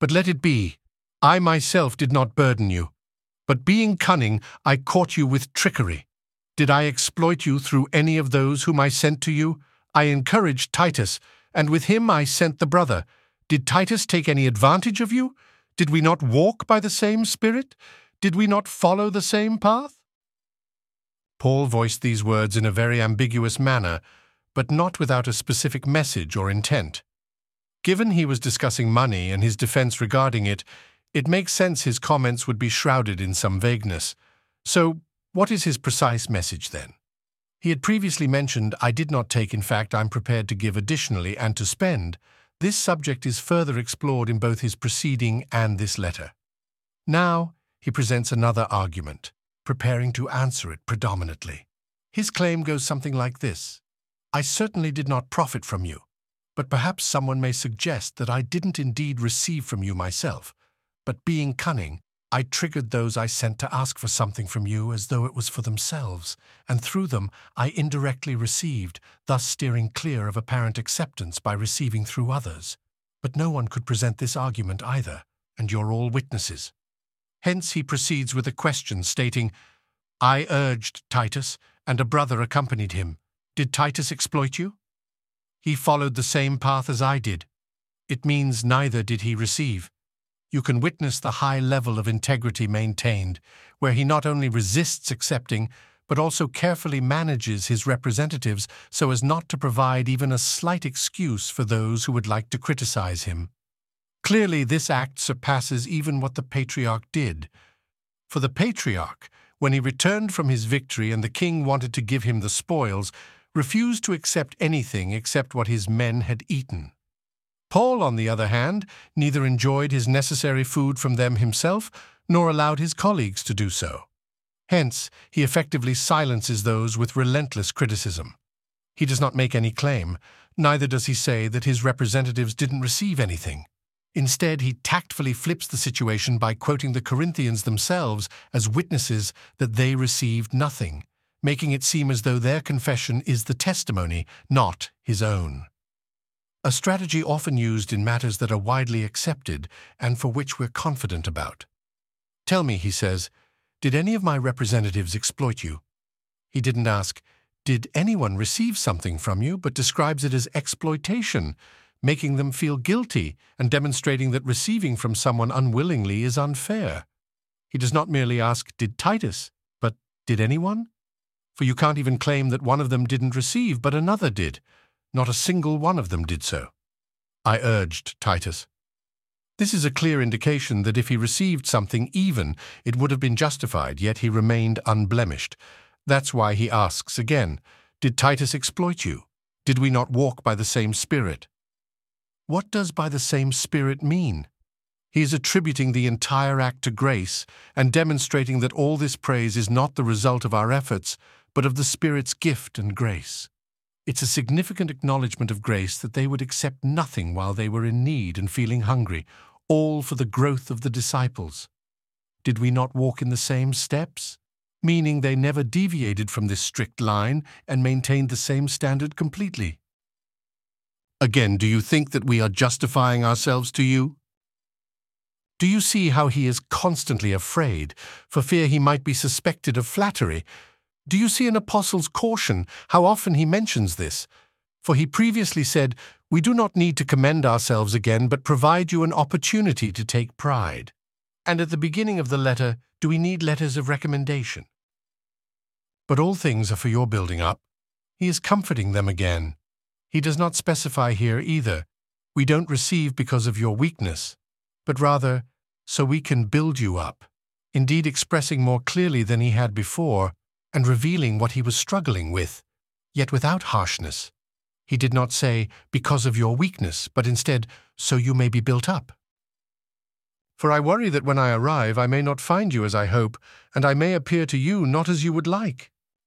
But let it be. I myself did not burden you. But being cunning, I caught you with trickery. Did I exploit you through any of those whom I sent to you? I encouraged Titus, and with him I sent the brother. Did Titus take any advantage of you? Did we not walk by the same Spirit? Did we not follow the same path? Paul voiced these words in a very ambiguous manner, but not without a specific message or intent. Given he was discussing money and his defense regarding it, it makes sense his comments would be shrouded in some vagueness. So, what is his precise message then? He had previously mentioned, I did not take, in fact, I'm prepared to give additionally and to spend. This subject is further explored in both his preceding and this letter. Now, he presents another argument, preparing to answer it predominantly. His claim goes something like this. I certainly did not profit from you, but perhaps someone may suggest that I didn't indeed receive from you myself, but being cunning, I triggered those I sent to ask for something from you as though it was for themselves, and through them I indirectly received, thus steering clear of apparent acceptance by receiving through others. But no one could present this argument either, and you're all witnesses. Hence he proceeds with a question stating, I urged Titus, and a brother accompanied him. Did Titus exploit you? He followed the same path as I did. It means neither did he receive. You can witness the high level of integrity maintained, where he not only resists accepting, but also carefully manages his representatives so as not to provide even a slight excuse for those who would like to criticize him. Clearly, this act surpasses even what the patriarch did. For the patriarch, when he returned from his victory and the king wanted to give him the spoils, refused to accept anything except what his men had eaten. Paul, on the other hand, neither enjoyed his necessary food from them himself, nor allowed his colleagues to do so. Hence, he effectively silences those with relentless criticism. He does not make any claim, neither does he say that his representatives didn't receive anything. Instead, he tactfully flips the situation by quoting the Corinthians themselves as witnesses that they received nothing, making it seem as though their confession is the testimony, not his own. A strategy often used in matters that are widely accepted and for which we're confident about. Tell me, he says, did any of my representatives exploit you? He didn't ask, did anyone receive something from you, but describes it as exploitation, making them feel guilty and demonstrating that receiving from someone unwillingly is unfair. He does not merely ask, did Titus, but did anyone? For you can't even claim that one of them didn't receive, but another did. Not a single one of them did so. I urged Titus. This is a clear indication that if he received something even, it would have been justified, yet he remained unblemished. That's why he asks again, did Titus exploit you? Did we not walk by the same Spirit? What does by the same Spirit mean? He is attributing the entire act to grace and demonstrating that all this praise is not the result of our efforts, but of the Spirit's gift and grace. It's a significant acknowledgement of grace that they would accept nothing while they were in need and feeling hungry, all for the growth of the disciples. Did we not walk in the same steps? Meaning they never deviated from this strict line and maintained the same standard completely. Again, do you think that we are justifying ourselves to you? Do you see how he is constantly afraid, for fear he might be suspected of flattery? Do you see an apostle's caution, how often he mentions this? For he previously said, we do not need to commend ourselves again, but provide you an opportunity to take pride. And at the beginning of the letter, do we need letters of recommendation? But all things are for your building up. He is comforting them again. He does not specify here either, we don't receive because of your weakness, but rather, so we can build you up, indeed expressing more clearly than he had before, and revealing what he was struggling with, yet without harshness. He did not say, because of your weakness, but instead, so you may be built up. For I worry that when I arrive, I may not find you as I hope, and I may appear to you not as you would like.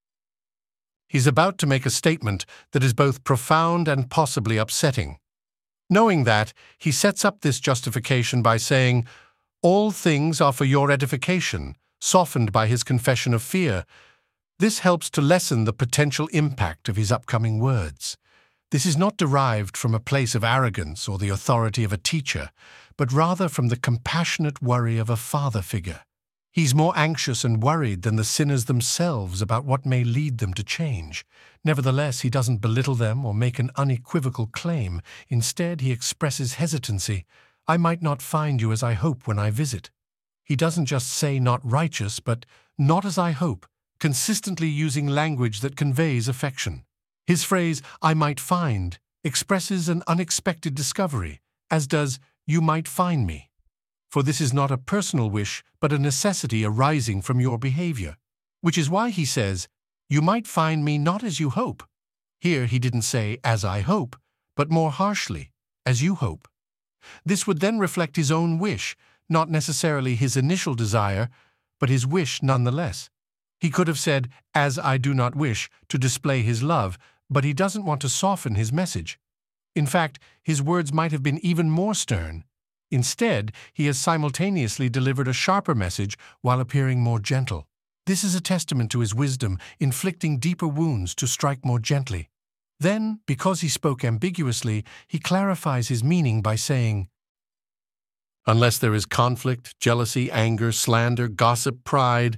He's about to make a statement that is both profound and possibly upsetting. Knowing that, he sets up this justification by saying, all things are for your edification, softened by his confession of fear. This helps to lessen the potential impact of his upcoming words. This is not derived from a place of arrogance or the authority of a teacher, but rather from the compassionate worry of a father figure. He's more anxious and worried than the sinners themselves about what may lead them to change. Nevertheless, he doesn't belittle them or make an unequivocal claim. Instead, he expresses hesitancy. I might not find you as I hope when I visit. He doesn't just say not righteous, but not as I hope, consistently using language that conveys affection. His phrase, I might find, expresses an unexpected discovery, as does you might find me. For this is not a personal wish, but a necessity arising from your behavior. Which is why he says, you might find me not as you hope. Here he didn't say, as I hope, but more harshly, as you hope. This would then reflect his own wish, not necessarily his initial desire, but his wish nonetheless. He could have said, as I do not wish, to display his love, but he doesn't want to soften his message. In fact, his words might have been even more stern. Instead, he has simultaneously delivered a sharper message while appearing more gentle. This is a testament to his wisdom, inflicting deeper wounds to strike more gently. Then, because he spoke ambiguously, he clarifies his meaning by saying, unless there is conflict, jealousy, anger, slander, gossip, pride,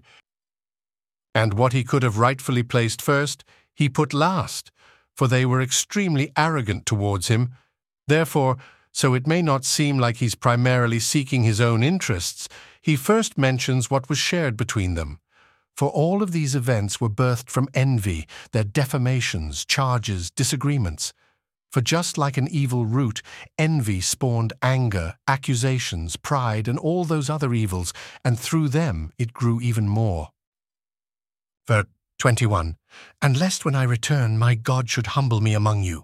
and what he could have rightfully placed first, he put last, for they were extremely arrogant towards him. Therefore, so it may not seem like he's primarily seeking his own interests, he first mentions what was shared between them. For all of these events were birthed from envy, their defamations, charges, disagreements. For just like an evil root, envy spawned anger, accusations, pride, and all those other evils, and through them it grew even more. Verse 21, and lest when I return my God should humble me among you.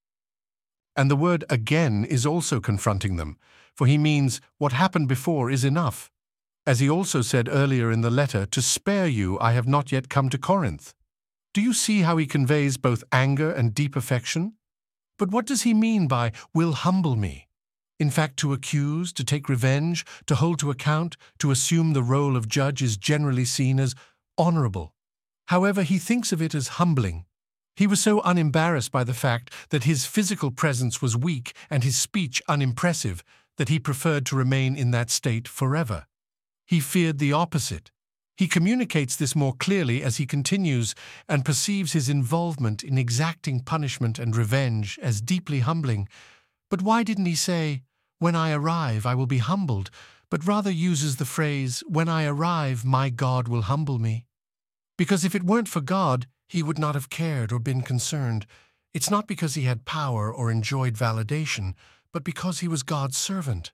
And the word again is also confronting them, for he means what happened before is enough. As he also said earlier in the letter, to spare you I have not yet come to Corinth. Do you see how he conveys both anger and deep affection? But what does he mean by will humble me? In fact, to accuse, to take revenge, to hold to account, to assume the role of judge is generally seen as honorable. However, he thinks of it as humbling. He was so unembarrassed by the fact that his physical presence was weak and his speech unimpressive that he preferred to remain in that state forever. He feared the opposite. He communicates this more clearly as he continues and perceives his involvement in exacting punishment and revenge as deeply humbling. But why didn't he say, when I arrive I will be humbled, but rather uses the phrase, when I arrive my God will humble me? Because if it weren't for God, he would not have cared or been concerned. It's not because he had power or enjoyed validation, but because he was God's servant.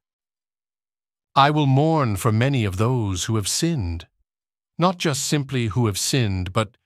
I will mourn for many of those who have sinned. Not just simply who have sinned, but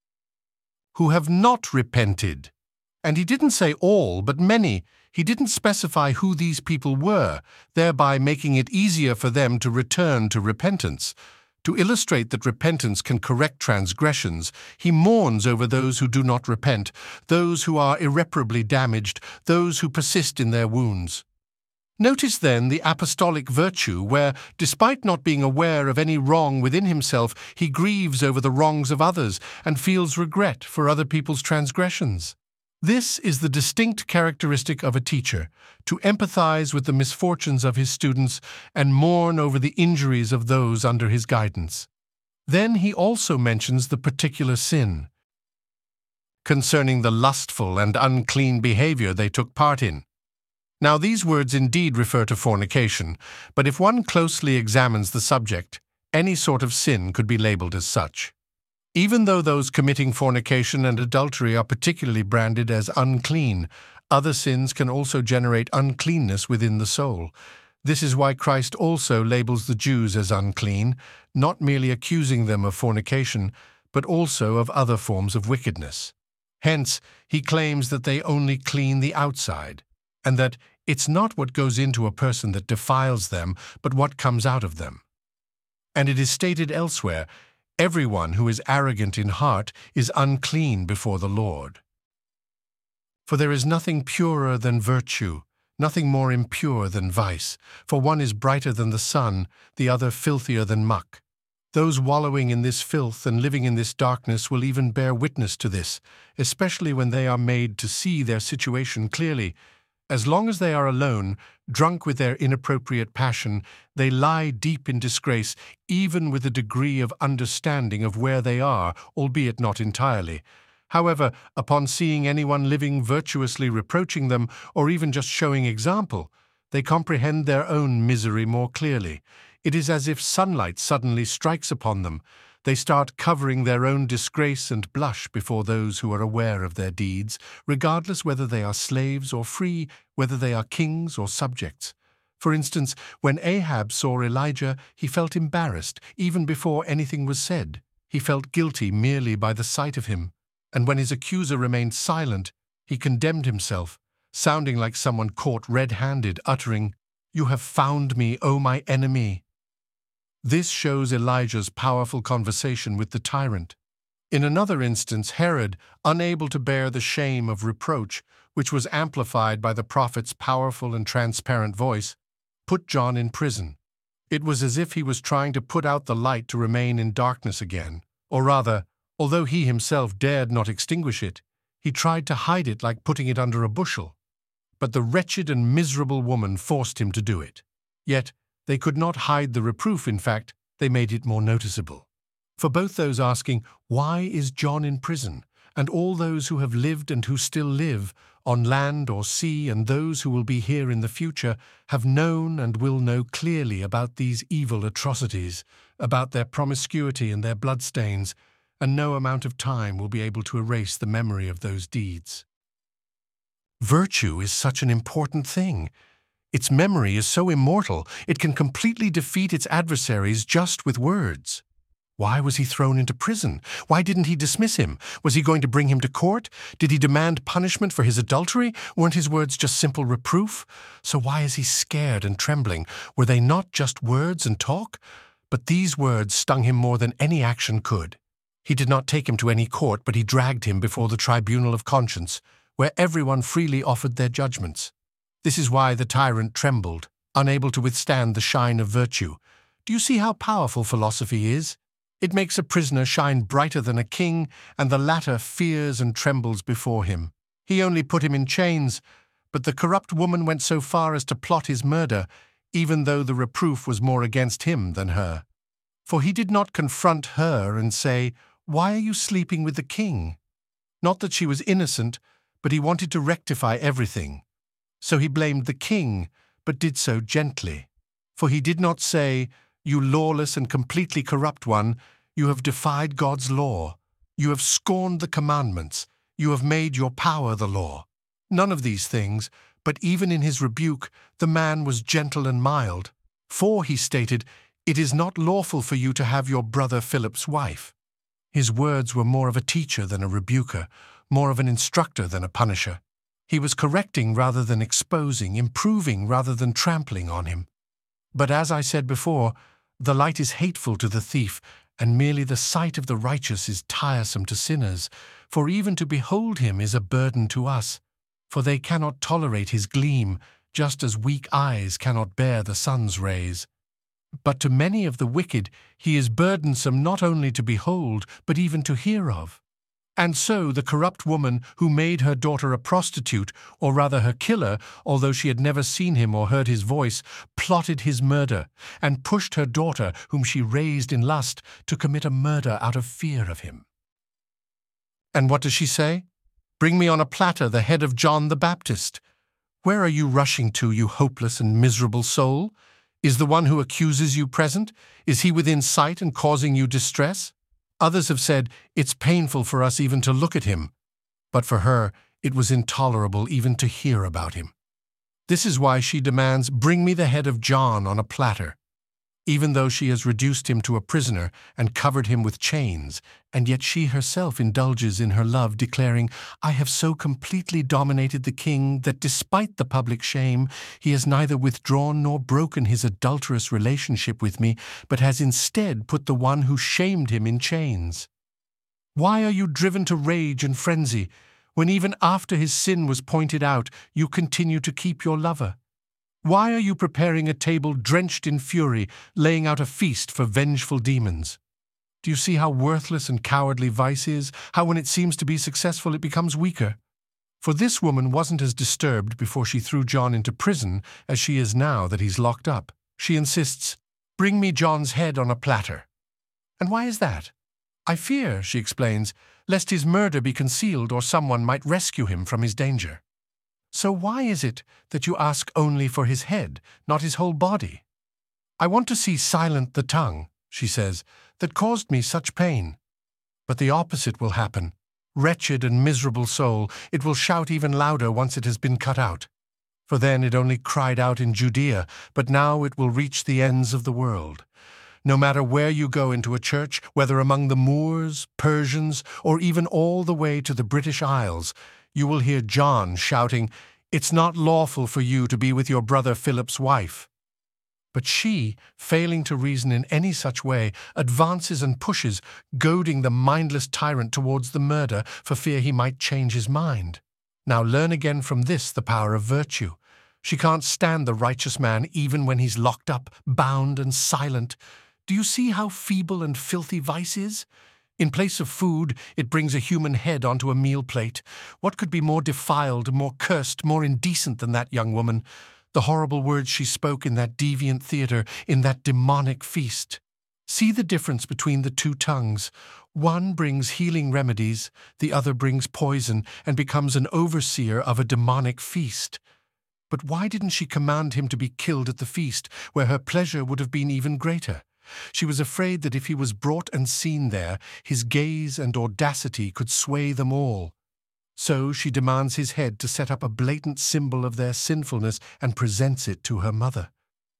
who have not repented. And he didn't say all, but many. He didn't specify who these people were, thereby making it easier for them to return to repentance. To illustrate that repentance can correct transgressions, he mourns over those who do not repent, those who are irreparably damaged, those who persist in their wounds. Notice then the apostolic virtue where, despite not being aware of any wrong within himself, he grieves over the wrongs of others and feels regret for other people's transgressions. This is the distinct characteristic of a teacher, to empathize with the misfortunes of his students and mourn over the injuries of those under his guidance. Then he also mentions the particular sin, concerning the lustful and unclean behavior they took part in. Now these words indeed refer to fornication, but if one closely examines the subject, any sort of sin could be labeled as such. Even though those committing fornication and adultery are particularly branded as unclean, other sins can also generate uncleanness within the soul. This is why Christ also labels the Jews as unclean, not merely accusing them of fornication, but also of other forms of wickedness. Hence, he claims that they only clean the outside, and that it's not what goes into a person that defiles them, but what comes out of them. And it is stated elsewhere, everyone who is arrogant in heart is unclean before the Lord. For there is nothing purer than virtue, nothing more impure than vice, for one is brighter than the sun, the other filthier than muck. Those wallowing in this filth and living in this darkness will even bear witness to this, especially when they are made to see their situation clearly. As long as they are alone, drunk with their inappropriate passion, they lie deep in disgrace, even with a degree of understanding of where they are, albeit not entirely. However, upon seeing anyone living virtuously reproaching them, or even just showing example, they comprehend their own misery more clearly. It is as if sunlight suddenly strikes upon them. They start covering their own disgrace and blush before those who are aware of their deeds, regardless whether they are slaves or free, whether they are kings or subjects. For instance, when Ahab saw Elijah, he felt embarrassed, even before anything was said. He felt guilty merely by the sight of him. And when his accuser remained silent, he condemned himself, sounding like someone caught red-handed, uttering, "You have found me, O my enemy." This shows Elijah's powerful conversation with the tyrant. In another instance, Herod, unable to bear the shame of reproach, which was amplified by the prophet's powerful and transparent voice, put John in prison. It was as if he was trying to put out the light to remain in darkness again. Or rather, although he himself dared not extinguish it, he tried to hide it like putting it under a bushel. But the wretched and miserable woman forced him to do it. Yet, they could not hide the reproof. In fact, they made it more noticeable. For both those asking, "Why is John in prison?" and all those who have lived and who still live, on land or sea, and those who will be here in the future, have known and will know clearly about these evil atrocities, about their promiscuity and their bloodstains, and no amount of time will be able to erase the memory of those deeds. Virtue is such an important thing. Its memory is so immortal, it can completely defeat its adversaries just with words. Why was he thrown into prison? Why didn't he dismiss him? Was he going to bring him to court? Did he demand punishment for his adultery? Weren't his words just simple reproof? So why is he scared and trembling? Were they not just words and talk? But these words stung him more than any action could. He did not take him to any court, but he dragged him before the tribunal of conscience, where everyone freely offered their judgments. This is why the tyrant trembled, unable to withstand the shine of virtue. Do you see how powerful philosophy is? It makes a prisoner shine brighter than a king, and the latter fears and trembles before him. He only put him in chains, but the corrupt woman went so far as to plot his murder, even though the reproof was more against him than her. For he did not confront her and say, "Why are you sleeping with the king?" Not that she was innocent, but he wanted to rectify everything. So he blamed the king, but did so gently. For he did not say, "You lawless and completely corrupt one, you have defied God's law. You have scorned the commandments. You have made your power the law." None of these things, but even in his rebuke, the man was gentle and mild. For, he stated, "It is not lawful for you to have your brother Philip's wife." His words were more of a teacher than a rebuker, more of an instructor than a punisher. He was correcting rather than exposing, improving rather than trampling on him. But as I said before, the light is hateful to the thief, and merely the sight of the righteous is tiresome to sinners, for even to behold him is a burden to us, for they cannot tolerate his gleam, just as weak eyes cannot bear the sun's rays. But to many of the wicked he is burdensome not only to behold, but even to hear of. And so the corrupt woman who made her daughter a prostitute, or rather her killer, although she had never seen him or heard his voice, plotted his murder, and pushed her daughter, whom she raised in lust, to commit a murder out of fear of him. And what does she say? "Bring me on a platter the head of John the Baptist." Where are you rushing to, you hopeless and miserable soul? Is the one who accuses you present? Is he within sight and causing you distress? Others have said, "It's painful for us even to look at him." But for her, it was intolerable even to hear about him. This is why she demands, "Bring me the head of John on a platter." Even though she has reduced him to a prisoner and covered him with chains, and yet she herself indulges in her love, declaring, "I have so completely dominated the king that despite the public shame, he has neither withdrawn nor broken his adulterous relationship with me, but has instead put the one who shamed him in chains." Why are you driven to rage and frenzy, when even after his sin was pointed out, you continue to keep your lover? Why are you preparing a table drenched in fury, laying out a feast for vengeful demons? Do you see how worthless and cowardly vice is, how when it seems to be successful it becomes weaker? For this woman wasn't as disturbed before she threw John into prison as she is now that he's locked up. She insists, "Bring me John's head on a platter." And why is that? "I fear," she explains, "lest his murder be concealed or someone might rescue him from his danger." "So why is it that you ask only for his head, not his whole body?" "I want to see silent the tongue," she says, "that caused me such pain." But the opposite will happen. Wretched and miserable soul, it will shout even louder once it has been cut out. For then it only cried out in Judea, but now it will reach the ends of the world. No matter where you go into a church, whether among the Moors, Persians, or even all the way to the British Isles, you will hear John shouting, "It's not lawful for you to be with your brother Philip's wife." But she, failing to reason in any such way, advances and pushes, goading the mindless tyrant towards the murder for fear he might change his mind. Now learn again from this the power of virtue. She can't stand the righteous man even when he's locked up, bound and silent. Do you see how feeble and filthy vice is? In place of food, it brings a human head onto a meal plate. What could be more defiled, more cursed, more indecent than that young woman? The horrible words she spoke in that deviant theatre, in that demonic feast. See the difference between the two tongues. One brings healing remedies, the other brings poison and becomes an overseer of a demonic feast. But why didn't she command him to be killed at the feast, where her pleasure would have been even greater? She was afraid that if he was brought and seen there, his gaze and audacity could sway them all. So she demands his head to set up a blatant symbol of their sinfulness and presents it to her mother.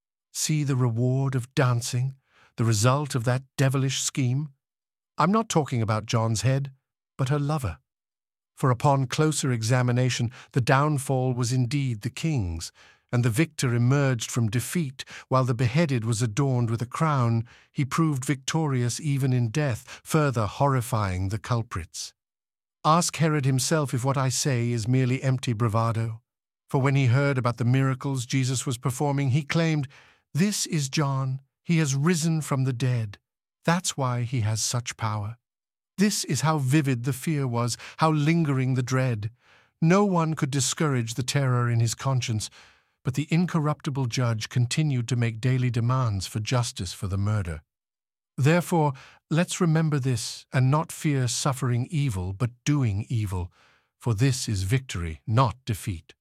See the reward of dancing, the result of that devilish scheme? I'm not talking about John's head, but her lover. For upon closer examination, the downfall was indeed the king's, and the victor emerged from defeat, while the beheaded was adorned with a crown. He proved victorious even in death, further horrifying the culprits. Ask Herod himself if what I say is merely empty bravado. For when he heard about the miracles Jesus was performing, he claimed, "This is John. He has risen from the dead. That's why he has such power." This is how vivid the fear was, how lingering the dread. No one could discourage the terror in his conscience, but the incorruptible judge continued to make daily demands for justice for the murder. Therefore, let's remember this and not fear suffering evil, but doing evil, for this is victory, not defeat.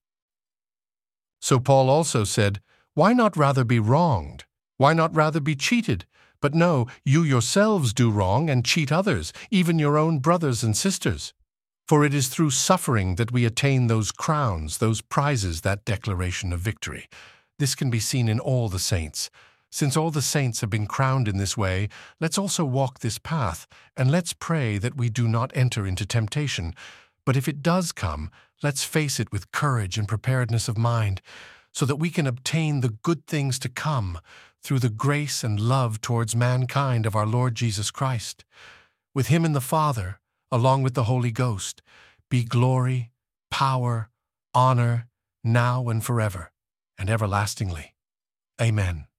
So Paul also said, why not rather be wronged? Why not rather be cheated? But no, you yourselves do wrong and cheat others, even your own brothers and sisters. For it is through suffering that we attain those crowns, those prizes, that declaration of victory. This can be seen in all the saints. Since all the saints have been crowned in this way, let's also walk this path, and let's pray that we do not enter into temptation. But if it does come, let's face it with courage and preparedness of mind, so that we can obtain the good things to come through the grace and love towards mankind of our Lord Jesus Christ. With him and the Father, along with the Holy Ghost, be glory, power, honor, now and forever, and everlastingly. Amen.